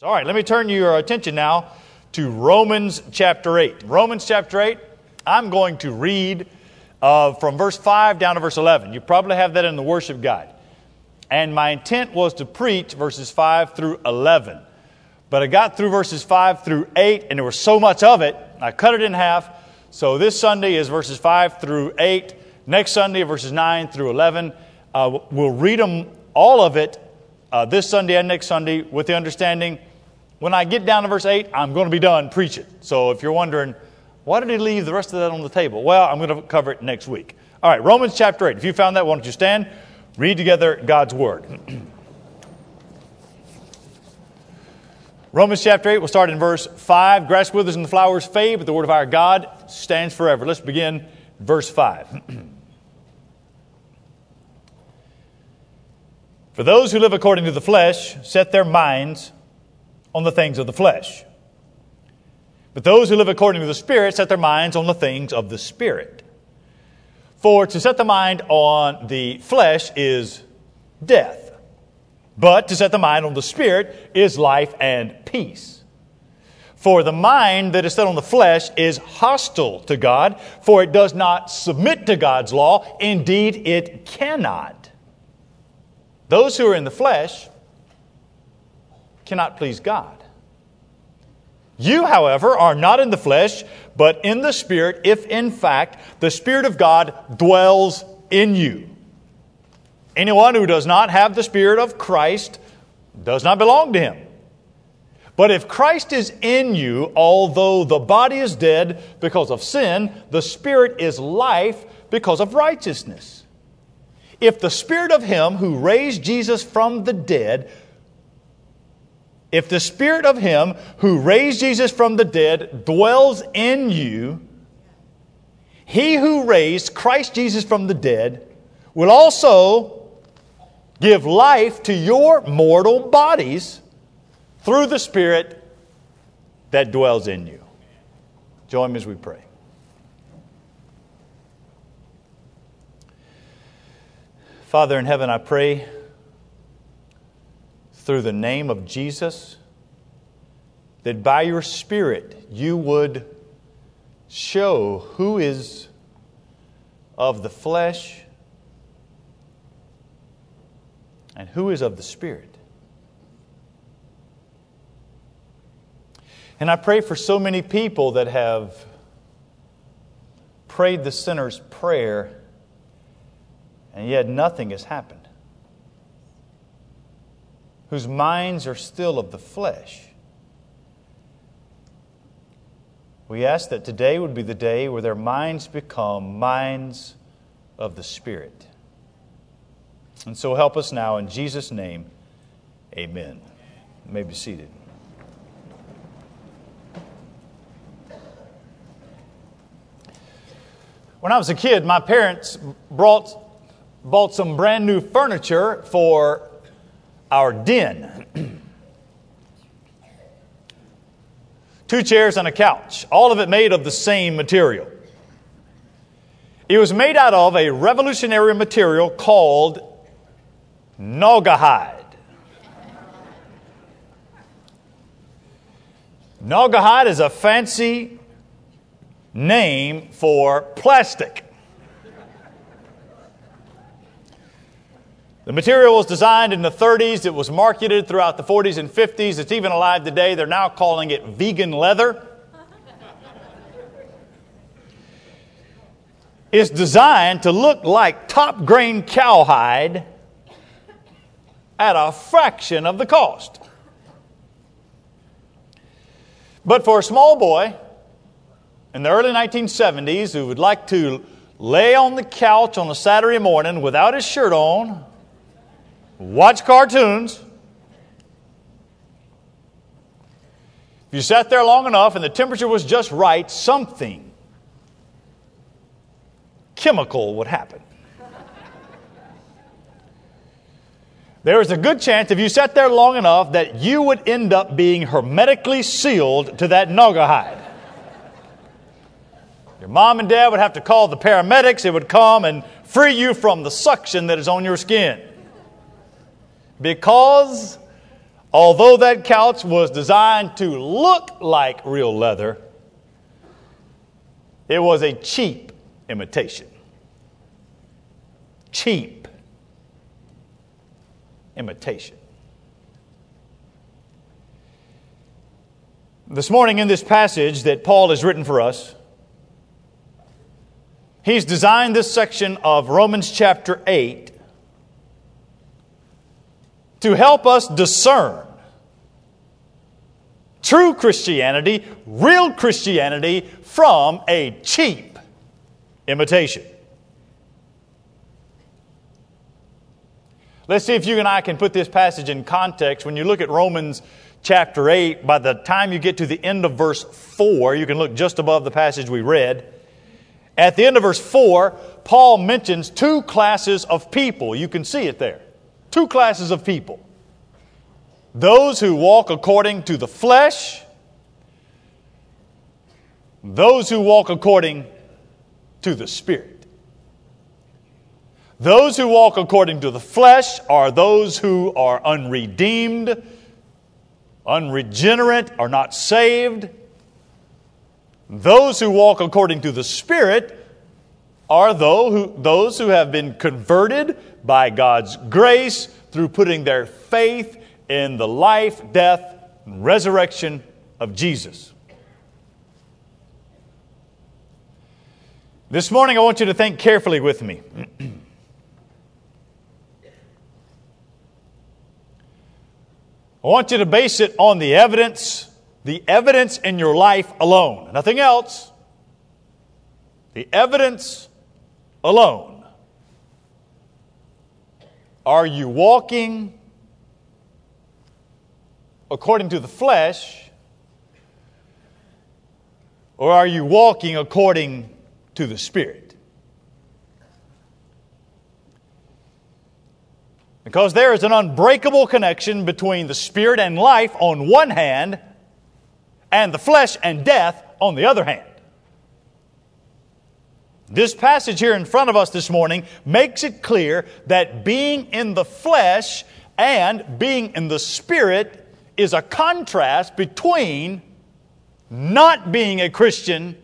All right, let me turn your attention now to Romans chapter 8. Romans chapter 8, I'm going to read from verse 5 down to verse 11. You probably have that in the worship guide. And my intent was to preach verses 5 through 11. But I got through verses 5 through 8, and there was so much of it, I cut it in half. So this Sunday is verses 5 through 8. Next Sunday, verses 9 through 11. We'll read them, all of it, this Sunday and next Sunday, with the understanding, when I get down to verse 8, I'm going to be done preaching. So if you're wondering, why did he leave the rest of that on the table? Well, I'm going to cover it next week. All right, Romans chapter 8. If you found that, why don't you stand, read together God's Word. Romans chapter 8, we'll start in verse 5. Grass withers and the flowers fade, but the Word of our God stands forever. Let's begin verse 5. For those who live according to the flesh set their minds on the things of the flesh. But those who live according to the Spirit set their minds on the things of the Spirit. For to set the mind on the flesh is death, but to set the mind on the Spirit is life and peace. For the mind that is set on the flesh is hostile to God, for it does not submit to God's law. Indeed, it cannot. Those who are in the flesh cannot please God. You, however, are not in the flesh, but in the Spirit, if in fact the Spirit of God dwells in you. Anyone who does not have the Spirit of Christ does not belong to Him. But if Christ is in you, although the body is dead because of sin, the Spirit is life because of righteousness. If the Spirit of Him who raised Jesus from the dead dwells in you, He who raised Christ Jesus from the dead will also give life to your mortal bodies through the Spirit that dwells in you. Join me as we pray. Father in heaven, I pray through the name of Jesus, that by your Spirit you would show who is of the flesh and who is of the Spirit. And I pray for so many people that have prayed the sinner's prayer, and yet nothing has happened, whose minds are still of the flesh. We ask that today would be the day where their minds become minds of the Spirit. And so help us now in Jesus' name. Amen. You may be seated. When I was a kid, my parents bought some brand new furniture for our den. 2 chairs and a couch, all of it made of the same material. It was made out of a revolutionary material called Naugahyde. Naugahyde is a fancy name for plastic. The material was designed in the 30s. It was marketed throughout the 40s and 50s. It's even alive today. They're now calling it vegan leather. It's designed to look like top-grain cowhide at a fraction of the cost. But for a small boy in the early 1970s who would like to lay on the couch on a Saturday morning without his shirt on, watch cartoons. If you sat there long enough and the temperature was just right, something chemical would happen. There is a good chance if you sat there long enough that you would end up being hermetically sealed to that Naugahyde. Your mom and dad would have to call the paramedics. It would come and free you from the suction that is on your skin. Because although that couch was designed to look like real leather, it was a cheap imitation. Cheap imitation. This morning in this passage that Paul has written for us, he's designed this section of Romans chapter 8 to help us discern true Christianity, real Christianity, from a cheap imitation. Let's see if you and I can put this passage in context. When you look at Romans chapter 8, by the time you get to the end of verse 4, you can look just above the passage we read. At the end of verse 4, Paul mentions two classes of people. You can see it there. Two classes of people. Those who walk according to the flesh, those who walk according to the Spirit. Those who walk according to the flesh are those who are unredeemed, unregenerate, are not saved. Those who walk according to the Spirit are those who have been converted by God's grace through putting their faith in the life, death, and resurrection of Jesus. This morning I want you to think carefully with me. I want you to base it on the evidence in your life alone. Nothing else. The evidence alone. Are you walking according to the flesh, or are you walking according to the Spirit? Because there is an unbreakable connection between the Spirit and life on one hand and the flesh and death on the other hand. This passage here in front of us this morning makes it clear that being in the flesh and being in the Spirit is a contrast between not being a Christian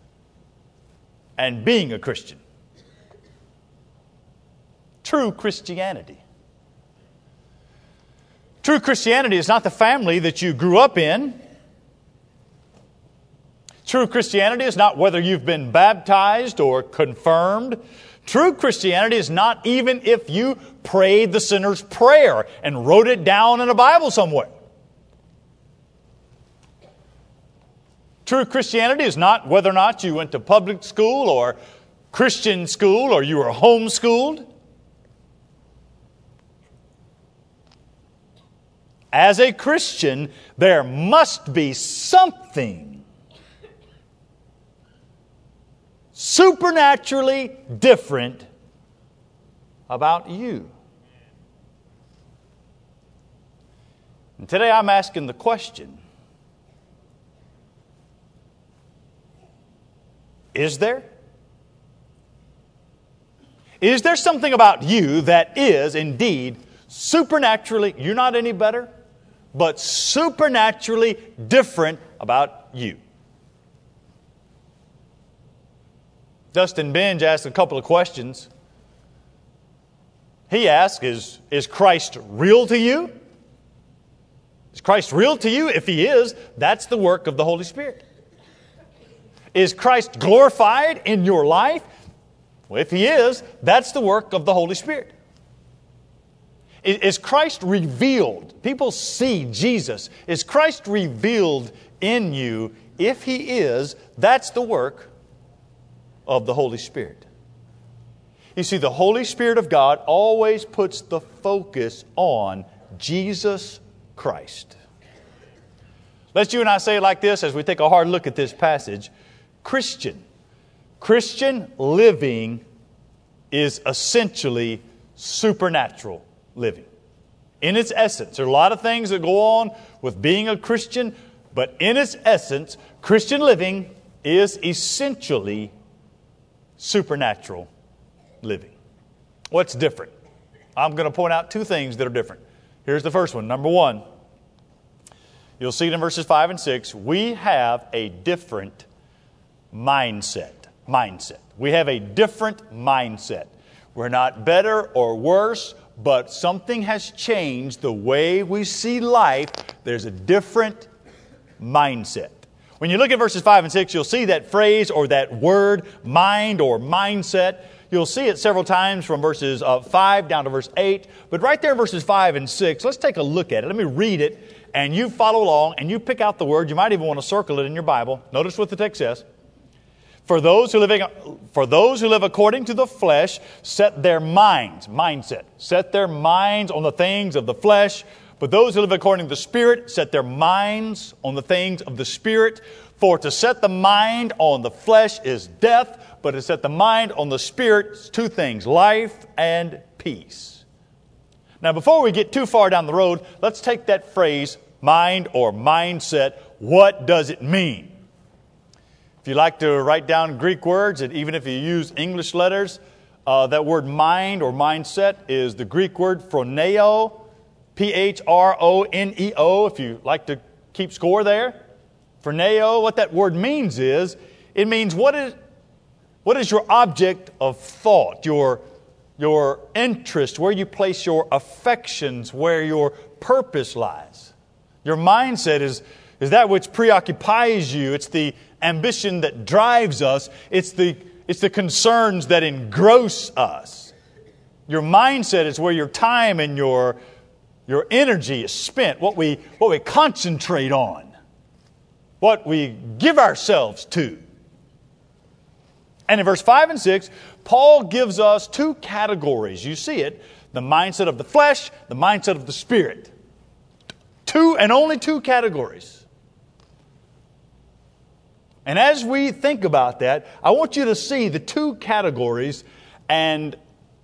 and being a Christian. True Christianity. True Christianity is not the family that you grew up in. True Christianity is not whether you've been baptized or confirmed. True Christianity is not even if you prayed the sinner's prayer and wrote it down in a Bible somewhere. True Christianity is not whether or not you went to public school or Christian school or you were homeschooled. As a Christian, there must be something supernaturally different about you. And today I'm asking the question, is there? Is there something about you that is indeed supernaturally, you're not any better, but supernaturally different about you? Dustin Benge asked a couple of questions. He asked, is Christ real to you? Is Christ real to you? If He is, that's the work of the Holy Spirit. Is Christ glorified in your life? Well, if He is, that's the work of the Holy Spirit. Is Christ revealed? People see Jesus. Is Christ revealed in you? If He is, that's the work of the Holy Spirit. You see, the Holy Spirit of God always puts the focus on Jesus Christ. Let's you and I say it like this as we take a hard look at this passage. Christian living is essentially supernatural living. In its essence, there are a lot of things that go on with being a Christian, but in its essence, Christian living is essentially supernatural living. What's different? I'm going to point out two things that are different. Here's the first one. Number one, you'll see it in verses 5 and 6, we have a different mindset. We have a different mindset. We're not better or worse, but something has changed the way we see life. There's a different mindset. When you look at verses 5 and 6, you'll see that phrase or that word, mind or mindset. You'll see it several times from verses 5 down to verse 8. But right there in verses 5 and 6, let's take a look at it. Let me read it, and you follow along, and you pick out the word. You might even want to circle it in your Bible. Notice what the text says. For those who live according to the flesh set their minds, mindset, set their minds on the things of the flesh. But those who live according to the Spirit set their minds on the things of the Spirit. For to set the mind on the flesh is death, but to set the mind on the Spirit is two things, life and peace. Now, before we get too far down the road, let's take that phrase, mind or mindset. What does it mean? If you like to write down Greek words, and even if you use English letters, that word mind or mindset is the Greek word phroneo, P-H-R-O-N-E-O, if you like to keep score there. Phroneo, what that word means is, it means what is your object of thought, your interest, where you place your affections, where your purpose lies. Your mindset is that which preoccupies you. It's the ambition that drives us. It's the concerns that engross us. Your mindset is where your time and your energy is spent, what we concentrate on, what we give ourselves to. And in verse 5 and 6, Paul gives us two categories. You see it, the mindset of the flesh, the mindset of the Spirit. Two and only two categories. And as we think about that, I want you to see the two categories and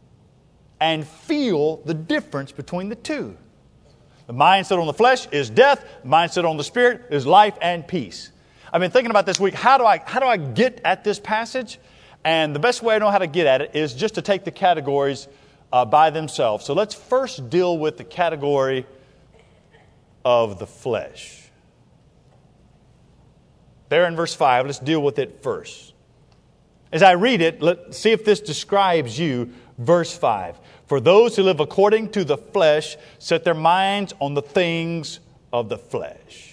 feel the difference between the two. The mindset on the flesh is death. The mindset on the Spirit is life and peace. I've been thinking about this week, how do I get at this passage? And the best way I know how to get at it is just to take the categories by themselves. So let's first deal with the category of the flesh. There in verse 5, let's deal with it first. As I read it, let's see if this describes you. Verse 5. For those who live according to the flesh set their minds on the things of the flesh.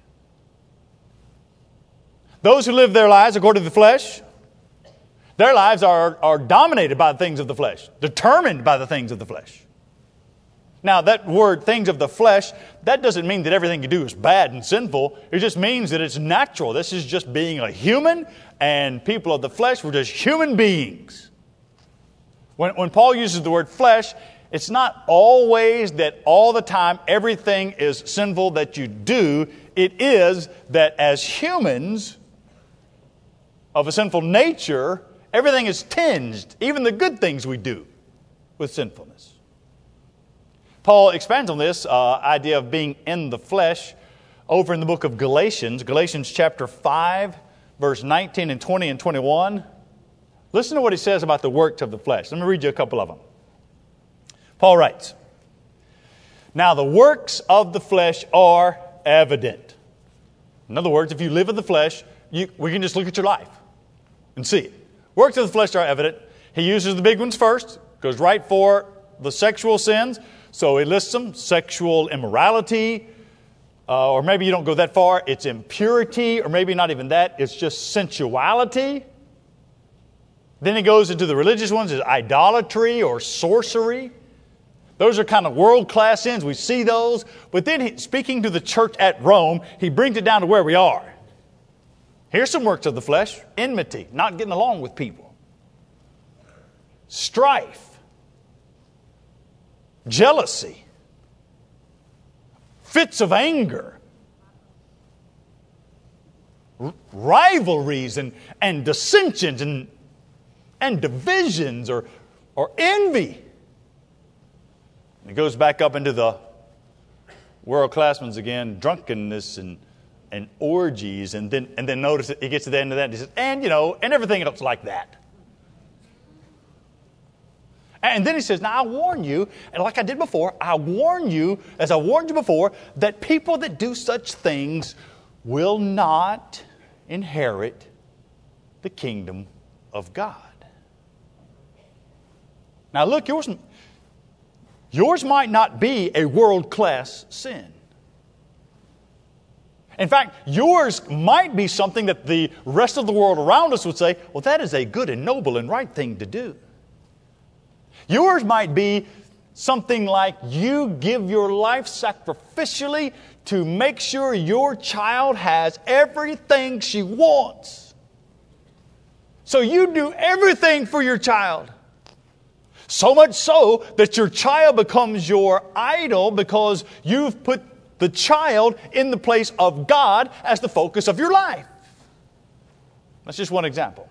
Those who live their lives according to the flesh, their lives are dominated by the things of the flesh, determined by the things of the flesh. Now, that word, things of the flesh, that doesn't mean that everything you do is bad and sinful. It just means that it's natural. This is just being a human, and people of the flesh were just human beings. When Paul uses the word flesh, it's not always that all the time everything is sinful that you do. It is that as humans of a sinful nature, everything is tinged, even the good things we do, with sinfulness. Paul expands on this idea of being in the flesh over in the book of Galatians, Galatians chapter 5, verse 19 and 20 and 21. Listen to what he says about the works of the flesh. Let me read you a couple of them. Paul writes, now the works of the flesh are evident. In other words, if you live in the flesh, we can just look at your life and see it. Works of the flesh are evident. He uses the big ones first, goes right for the sexual sins. So he lists them, sexual immorality, or maybe you don't go that far, it's impurity, or maybe not even that, it's just sensuality. Then he goes into the religious ones, is idolatry or sorcery. Those are kind of world-class sins. We see those. But then speaking to the church at Rome, he brings it down to where we are. Here's some works of the flesh. Enmity, not getting along with people. Strife. Jealousy, fits of anger, rivalries and dissensions and divisions or envy. It goes back up into the world-class ones again, drunkenness and orgies, and then notice it gets to the end of that and he says, and everything else like that. And then he says, now I warn you, and like I did before, I warn you, as I warned you before, that people that do such things will not inherit the kingdom of God. Now look, yours might not be a world-class sin. In fact, yours might be something that the rest of the world around us would say, well, that is a good and noble and right thing to do. Yours might be something like you give your life sacrificially to make sure your child has everything she wants. So you do everything for your child. So much so that your child becomes your idol because you've put the child in the place of God as the focus of your life. That's just one example.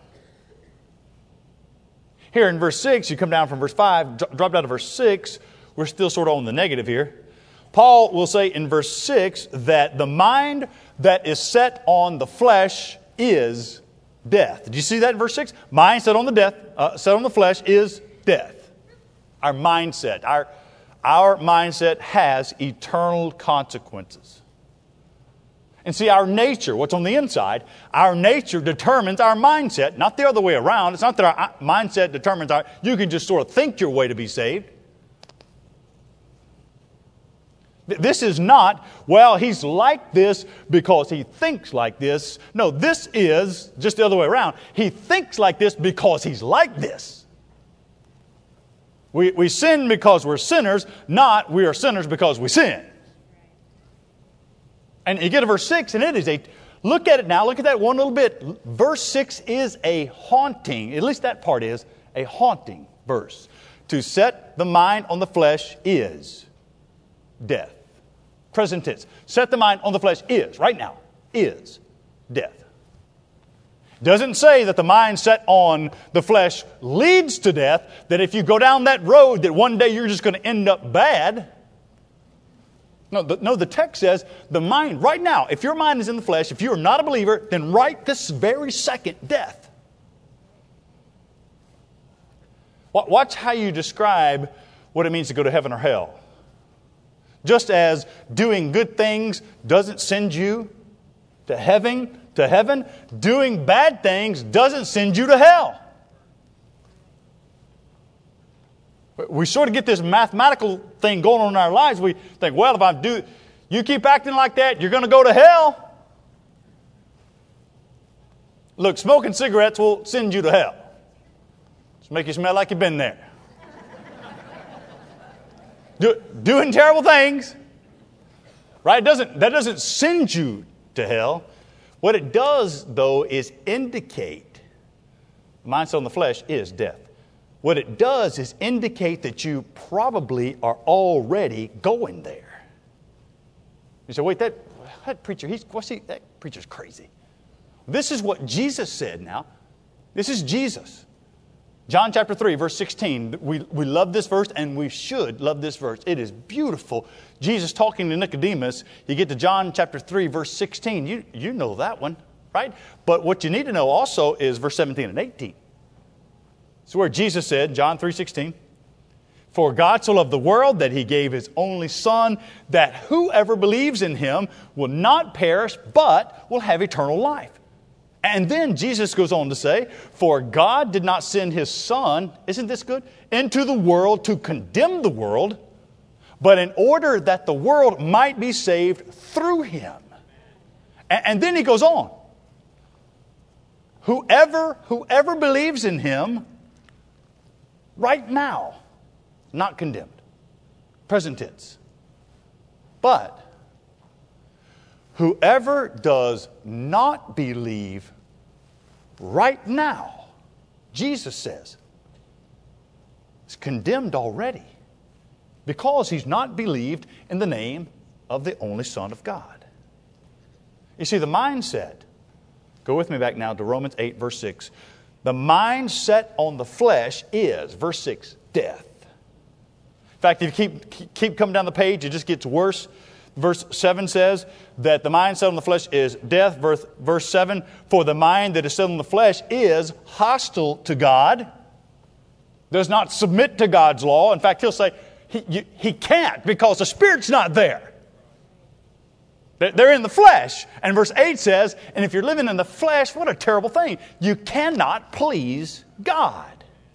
Here in verse 6, you come down from verse 5, drop down to verse 6. We're still sort of on the negative here. Paul will say in verse 6 that the mind that is set on the flesh is death. Did you see that in verse 6? Mind set on the flesh is death. Our mindset, our mindset has eternal consequences. And see, our nature, what's on the inside, our nature determines our mindset, not the other way around. It's not that our mindset determines you can just sort of think your way to be saved. This is not, well, he's like this because he thinks like this. No, this is just the other way around. He thinks like this because he's like this. We sin because we're sinners, not we are sinners because we sin. And you get to verse 6, and it is look at it now, look at that one little bit. Verse 6 is a haunting, at least that part is, a haunting verse. To set the mind on the flesh is death. Present tense. Set the mind on the flesh is, right now, is death. Doesn't say that the mind set on the flesh leads to death, that if you go down that road that one day you're just going to end up bad. No, the text says the mind, right now, if your mind is in the flesh, if you're not a believer, then right this very second, death. Watch how you describe what it means to go to heaven or hell. Just as doing good things doesn't send you to heaven, doing bad things doesn't send you to hell. We sort of get this mathematical thing going on in our lives. We think, well, if you keep acting like that, you're going to go to hell. Look, smoking cigarettes will send you to hell. Just make you smell like you've been there. Doing terrible things, right? That doesn't send you to hell. What it does, though, is indicate, mindset on the flesh is death. What it does is indicate that you probably are already going there. You say, wait, that preacher, that preacher's crazy. This is what Jesus said now. This is Jesus. John chapter 3, verse 16. We love this verse, and we should love this verse. It is beautiful. Jesus talking to Nicodemus. You get to John chapter 3, verse 16. You know that one, right? But what you need to know also is verse 17 and 18. It's where Jesus said, John 3:16, for God so loved the world that he gave his only Son, that whoever believes in him will not perish, but will have eternal life. And then Jesus goes on to say, for God did not send his Son, isn't this good, into the world to condemn the world, but in order that the world might be saved through him. And then he goes on. Whoever believes in him, right now, not condemned. Present tense. But whoever does not believe right now, Jesus says, is condemned already because he's not believed in the name of the only Son of God. You see, the mindset, go with me back now to Romans 8, verse 6. The mind set on the flesh is, verse 6, death. In fact, if you keep coming down the page, it just gets worse. Verse 7 says that the mind set on the flesh is death. Verse 7, for the mind that is set on the flesh is hostile to God. does not submit to God's law. In fact, he'll say he can't because the Spirit's not there. They're in the flesh. And verse 8 says, and if you're living in the flesh, what a terrible thing. You cannot please God.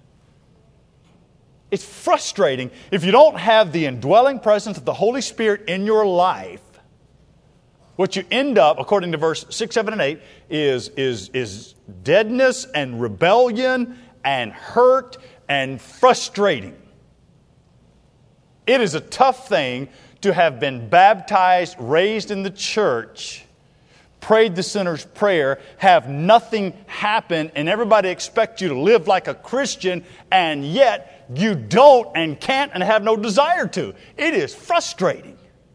It's frustrating if you don't have the indwelling presence of the Holy Spirit in your life. What you end up, according to verse 6, 7, and 8, is deadness and rebellion and hurt and frustrating. It is a tough thing to have been baptized, raised in the church, prayed the sinner's prayer, have nothing happen, and everybody expects you to live like a Christian, and yet you don't and can't and have no desire to. It is frustrating.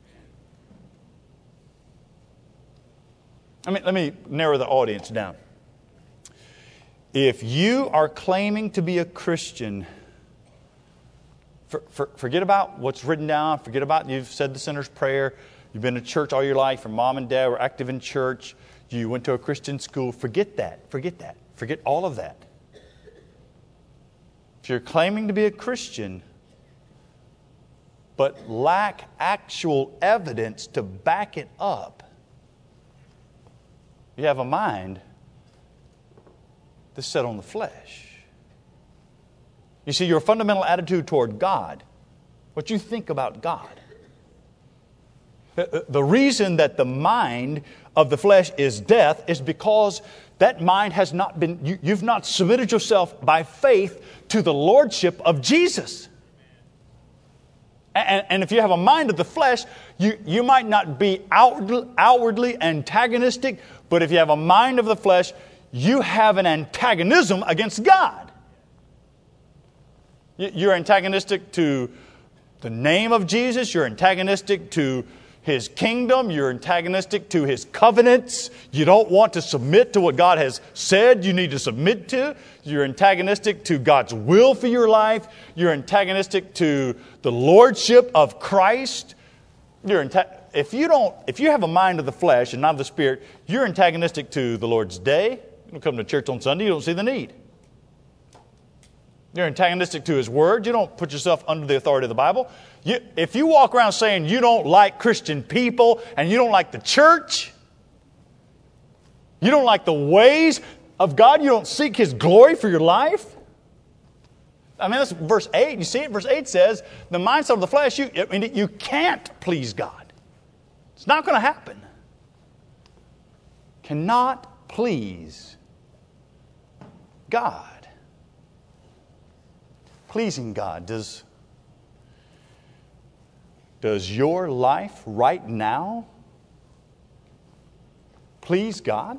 Let me narrow the audience down. If you are claiming to be a Christian, forget about what's written down. Forget about you've said the sinner's prayer. You've been to church all your life. Your mom and dad were active in church. You went to a Christian school. Forget that. Forget that. Forget all of that. If you're claiming to be a Christian, but lack actual evidence to back it up, you have a mind that's set on the flesh. You see, your fundamental attitude toward God, what you think about God. The reason that the mind of the flesh is death is because that mind has not been, you've not submitted yourself by faith to the lordship of Jesus. And if you have a mind of the flesh, you might not be outwardly antagonistic, but if you have a mind of the flesh, you have an antagonism against God. You're antagonistic to the name of Jesus. You're antagonistic to His kingdom. You're antagonistic to His covenants. You don't want to submit to what God has said you need to submit to. You're antagonistic to God's will for your life. You're antagonistic to the lordship of Christ. If you have a mind of the flesh and not of the Spirit, you're antagonistic to the Lord's day. You don't come to church on Sunday, you don't see the need. You're antagonistic to His Word. You don't put yourself under the authority of the Bible. If you walk around saying you don't like Christian people and you don't like the church, you don't like the ways of God, you don't seek His glory for your life. That's verse 8. You see it? Verse 8 says, the mindset of the flesh, you can't please God. It's not going to happen. Cannot please God. Pleasing God. Does your life right now please God?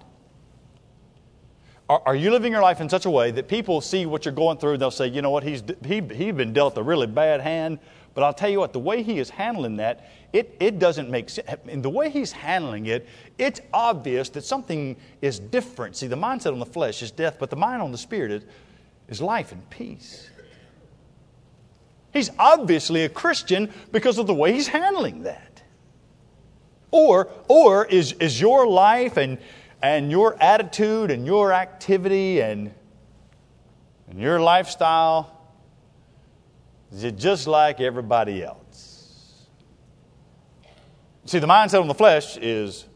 Are you living your life in such a way that people see what you're going through and they'll say, you know what, he's been dealt a really bad hand, but I'll tell you what, the way he is handling that, it doesn't make sense. And the way he's handling it, it's obvious that something is different. See, the mindset on the flesh is death, but the mind on the Spirit is life and peace. He's obviously a Christian because of the way he's handling that. Or is your life and your attitude and your activity and your lifestyle, is it just like everybody else? See, the mindset on the flesh is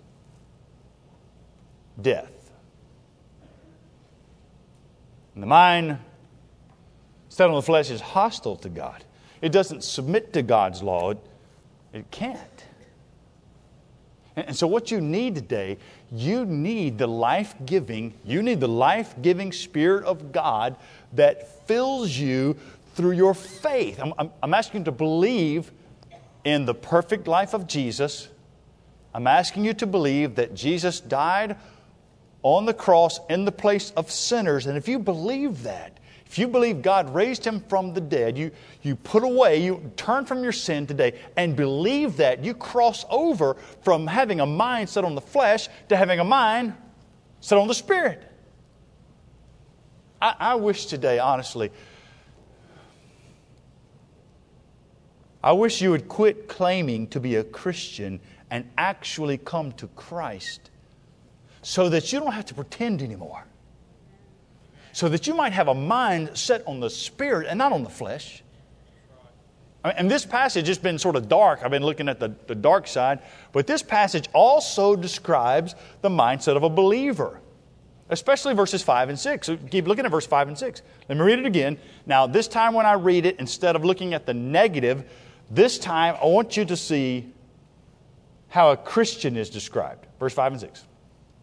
death. And the mind set on the flesh is hostile to God. It doesn't submit to God's law. It can't. And so what you need today, you need the life-giving Spirit of God that fills you through your faith. I'm asking you to believe in the perfect life of Jesus. I'm asking you to believe that Jesus died on the cross in the place of sinners. And if you believe that, if you believe God raised Him from the dead, you put away, you turn from your sin today and believe that, you cross over from having a mind set on the flesh to having a mind set on the Spirit. I wish today, honestly, I wish you would quit claiming to be a Christian and actually come to Christ so that you don't have to pretend anymore. so that you might have a mind set on the Spirit and not on the flesh. And this passage has been sort of dark. I've been looking at the dark side. But this passage also describes the mindset of a believer, especially verses 5 and 6. So keep looking at verse 5 and 6. Let me read it again. Now, this time when I read it, instead of looking at the negative, this time I want you to see how a Christian is described. Verse 5 and 6.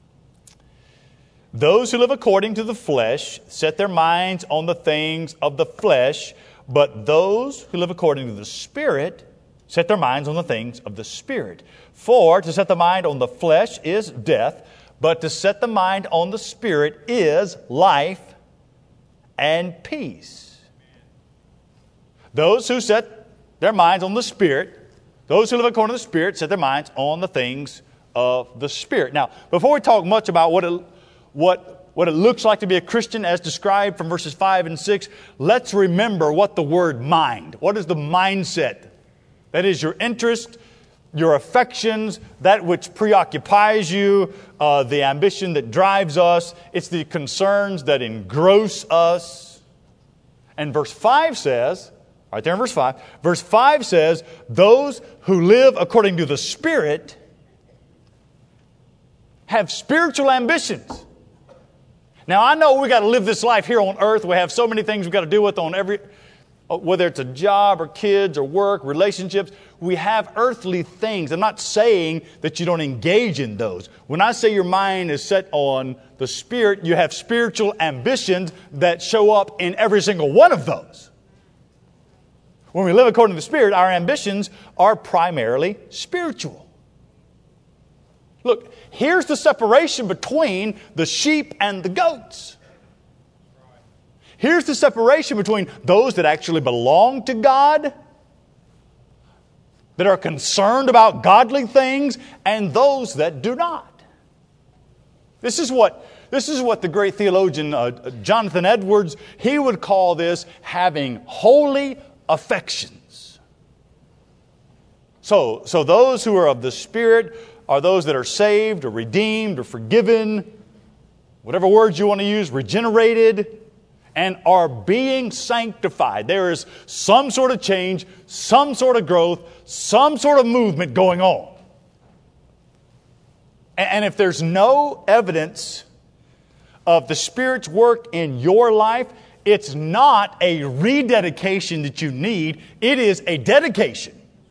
Those who live according to the flesh set their minds on the things of the flesh, but those who live according to the Spirit set their minds on the things of the Spirit. For to set the mind on the flesh is death, but to set the mind on the Spirit is life and peace. Those who set their minds on the Spirit, those who live according to the Spirit, set their minds on the things of the Spirit. Now, before we talk much about what it looks like to be a Christian as described from verses 5 and 6, let's remember what the word mind, what is the mindset? That is your interest, your affections, that which preoccupies you, the ambition that drives us. It's the concerns that engross us. And verse 5 says, right there in verse 5 says, those who live according to the Spirit have spiritual ambitions. Now, I know we got to live this life here on earth. We have so many things we've got to deal with on whether it's a job or kids or work, relationships. We have earthly things. I'm not saying that you don't engage in those. When I say your mind is set on the Spirit, you have spiritual ambitions that show up in every single one of those. When we live according to the Spirit, our ambitions are primarily spiritual. Look, here's the separation between the sheep and the goats. Here's the separation between those that actually belong to God, that are concerned about godly things, and those that do not. This is what the great theologian Jonathan Edwards, he would call this having holy affections. So those who are of the Spirit are those that are saved or redeemed or forgiven, whatever words you want to use, regenerated, and are being sanctified. There is some sort of change, some sort of growth, some sort of movement going on. And if there's no evidence of the Spirit's work in your life, it's not a rededication that you need. It is a dedication.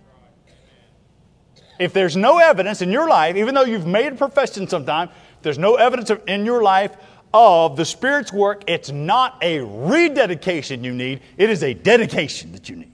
If there's no evidence in your life, even though you've made a profession sometime, if there's no evidence in your life of the Spirit's work, it's not a rededication you need. It is a dedication that you need.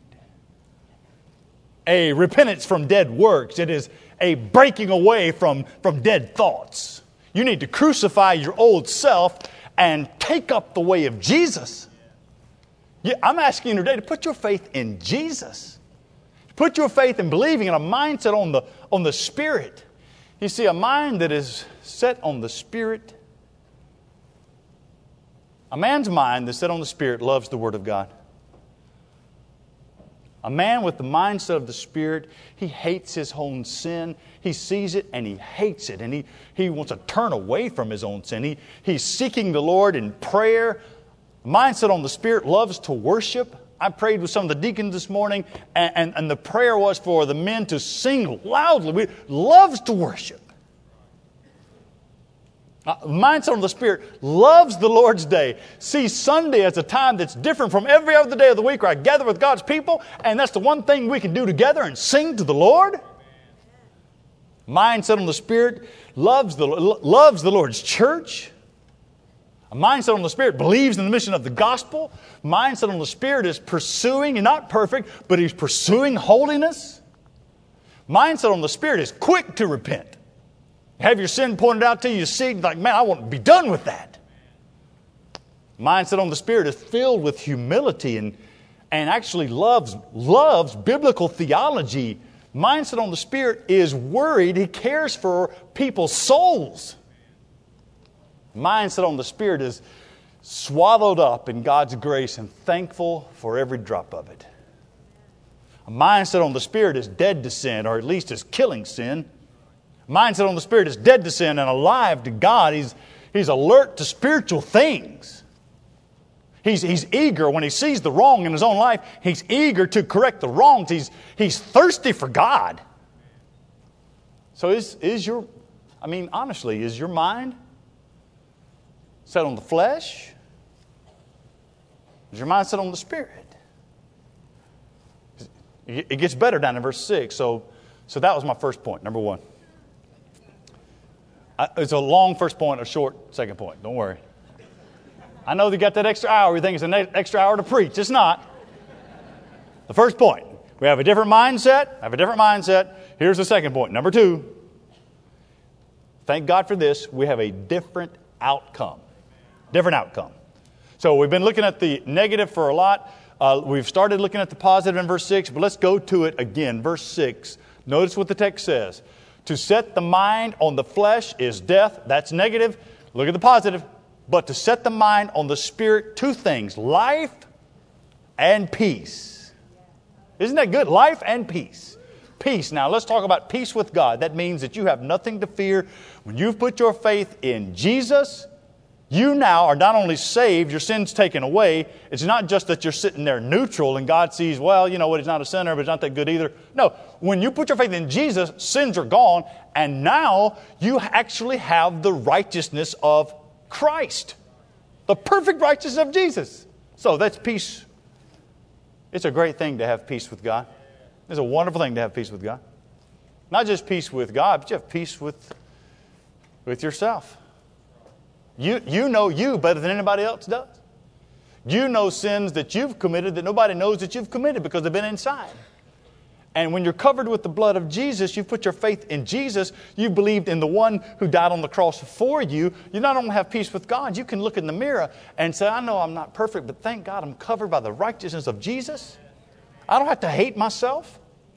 A repentance from dead works. It is a breaking away from dead thoughts. You need to crucify your old self and take up the way of Jesus. Yeah, I'm asking you today to put your faith in Jesus. Put your faith in believing in a mindset on the Spirit. You see, a mind that is set on the Spirit, a man's mind that's set on the Spirit loves the Word of God. A man with the mindset of the Spirit, he hates his own sin. He sees it and he hates it. And he wants to turn away from his own sin. He's seeking the Lord in prayer. A mindset on the Spirit loves to worship. I prayed with some of the deacons this morning, and the prayer was for the men to sing loudly. Loves to worship. Mindset on the Spirit loves the Lord's Day. Sees Sunday as a time that's different from every other day of the week where I gather with God's people, and that's the one thing we can do together and sing to the Lord. Mindset on the Spirit loves the Lord's church. A mindset on the Spirit believes in the mission of the gospel. Mindset on the Spirit is pursuing, and not perfect, but he's pursuing holiness. Mindset on the Spirit is quick to repent. Have your sin pointed out to you, see, like, man, I want to be done with that. Mindset on the Spirit is filled with humility and actually loves biblical theology. Mindset on the Spirit is worried. He cares for people's souls. Mindset on the Spirit is swallowed up in God's grace and thankful for every drop of it. A mindset on the Spirit is dead to sin, or at least is killing sin. A mindset on the Spirit is dead to sin and alive to God. He's alert to spiritual things. He's eager when he sees the wrong in his own life. He's eager to correct the wrongs. He's thirsty for God. So honestly, is your mind set on the flesh? Is your mind set on the Spirit? It gets better down in verse 6. So that was my first point, number one. It's a long first point, a short second point. Don't worry. I know they got that extra hour. You think it's an extra hour to preach. It's not. The first point, we have a different mindset. Here's the second point. Number two, thank God for this. We have a different outcome. Different outcome. So we've been looking at the negative for a lot. We've started looking at the positive in verse 6, but let's go to it again. Verse 6. Notice what the text says. To set the mind on the flesh is death. That's negative. Look at the positive. But to set the mind on the Spirit, two things, life and peace. Isn't that good? Life and peace. Peace. Now let's talk about peace with God. That means that you have nothing to fear. When you've put your faith in Jesus, you now are not only saved, your sins taken away. It's not just that you're sitting there neutral and God sees, well, you know what, he's not a sinner, but he's not that good either. No, when you put your faith in Jesus, sins are gone, and now you actually have the righteousness of Christ. The perfect righteousness of Jesus. So that's peace. It's a great thing to have peace with God. It's a wonderful thing to have peace with God. Not just peace with God, but you have peace with yourself. You know you better than anybody else does. You know sins that you've committed that nobody knows that you've committed because they've been inside. And when you're covered with the blood of Jesus, you've put your faith in Jesus, you've believed in the one who died on the cross for you, you not only have peace with God, you can look in the mirror and say, I know I'm not perfect, but thank God I'm covered by the righteousness of Jesus. I don't have to hate myself.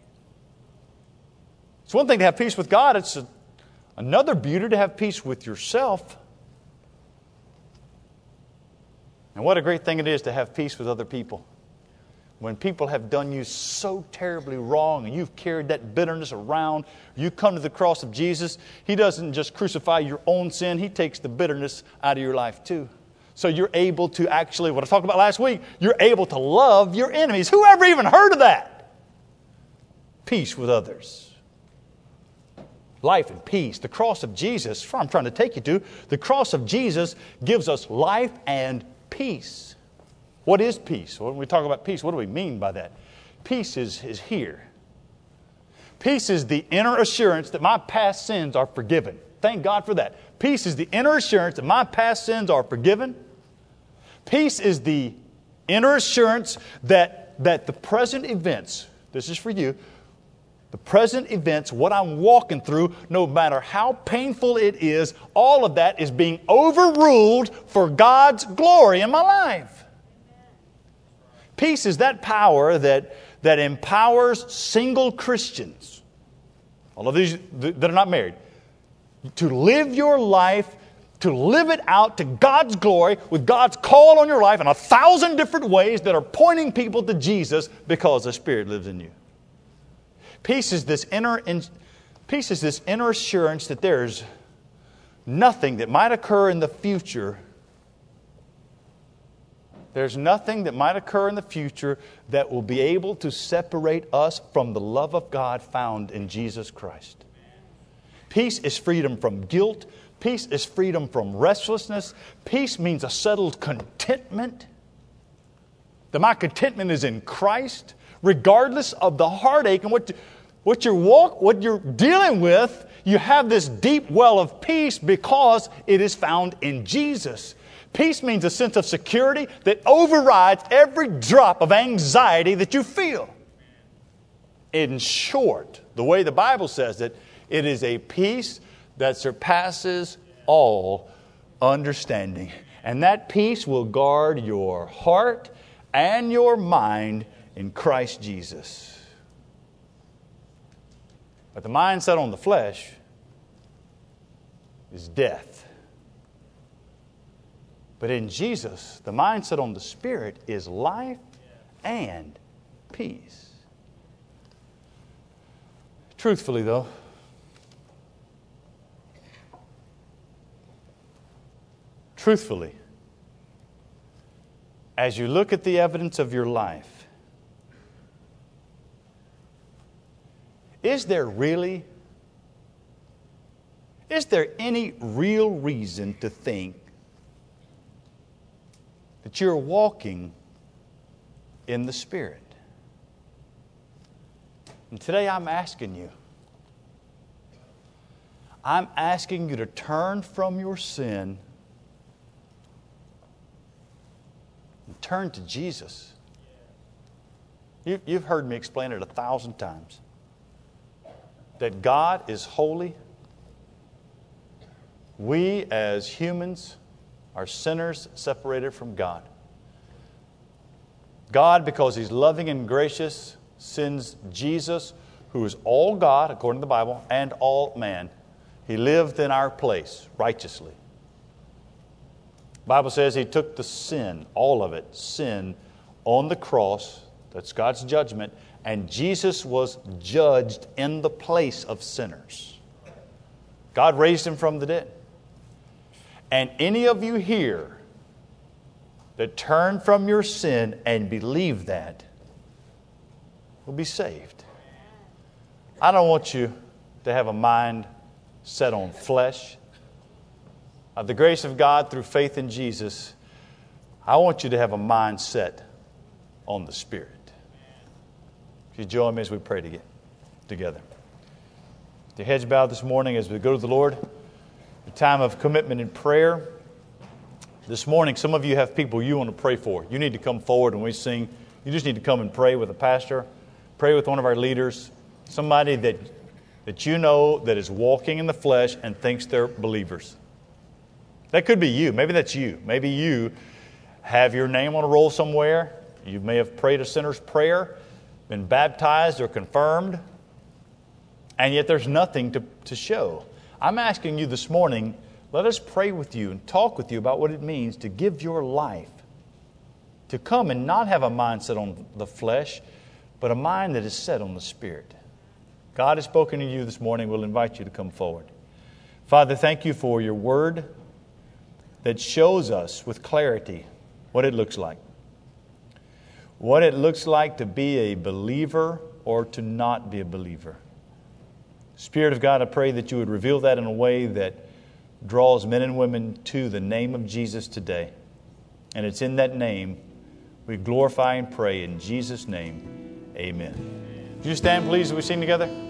It's one thing to have peace with God. It's another beauty to have peace with yourself. And what a great thing it is to have peace with other people. When people have done you so terribly wrong and you've carried that bitterness around, you come to the cross of Jesus, He doesn't just crucify your own sin, He takes the bitterness out of your life too. So you're able to actually, what I talked about last week, you're able to love your enemies. Who ever even heard of that? Peace with others. Life and peace. The cross of Jesus, that's where I'm trying to take you to. The cross of Jesus gives us life and peace. What is peace? When we talk about peace, what do we mean by that? Peace is here. Peace is the inner assurance that my past sins are forgiven. Thank God for that. Peace is the inner assurance that my past sins are forgiven. Peace is the inner assurance that the present events, this is for you, the present events, what I'm walking through, no matter how painful it is, all of that is being overruled for God's glory in my life. Peace is that power that empowers single Christians, all of these that are not married, to live your life, to live it out to God's glory with God's call on your life in 1,000 different ways that are pointing people to Jesus because the Spirit lives in you. Peace is this inner assurance that there's nothing that might occur in the future. There's nothing that might occur in the future that will be able to separate us from the love of God found in Jesus Christ. Peace is freedom from guilt. Peace is freedom from restlessness. Peace means a settled contentment. That my contentment is in Christ, regardless of the heartache and what you're dealing with. You have this deep well of peace because it is found in Jesus. Peace means a sense of security that overrides every drop of anxiety that you feel. In short, the way the Bible says it, it is a peace that surpasses all understanding. And that peace will guard your heart and your mind in Christ Jesus. But the mindset on the flesh is death. But in Jesus, the mindset on the Spirit is life and peace. Truthfully, though, as you look at the evidence of your life, is there any real reason to think that you're walking in the Spirit? And today I'm asking you to turn from your sin and turn to Jesus. You've heard me explain it 1,000 times. That God is holy. We as humans are sinners separated from God. God, because He's loving and gracious, sends Jesus, who is all God, according to the Bible, and all man. He lived in our place righteously. The Bible says He took the sin, all of it, sin, on the cross. That's God's judgment. And Jesus was judged in the place of sinners. God raised Him from the dead. And any of you here that turn from your sin and believe that will be saved. I don't want you to have a mind set on flesh. Of the grace of God through faith in Jesus, I want you to have a mind set on the Spirit. If you join me as we pray together. With your heads bowed this morning as we go to the Lord, a time of commitment in prayer. This morning, some of you have people you want to pray for. You need to come forward when we sing. You just need to come and pray with a pastor, pray with one of our leaders, somebody that you know that is walking in the flesh and thinks they're believers. That could be you. Maybe that's you. Maybe you have your name on a roll somewhere. You may have prayed a sinner's prayer, been baptized or confirmed, and yet there's nothing to show. I'm asking you this morning, let us pray with you and talk with you about what it means to give your life, to come and not have a mind set on the flesh, but a mind that is set on the Spirit. God has spoken to you this morning. We'll invite you to come forward. Father, thank you for your word that shows us with clarity what it looks like. What it looks like to be a believer or to not be a believer. Spirit of God, I pray that you would reveal that in a way that draws men and women to the name of Jesus today. And it's in that name we glorify and pray in Jesus' name. Amen. Would you stand, please, as we sing together?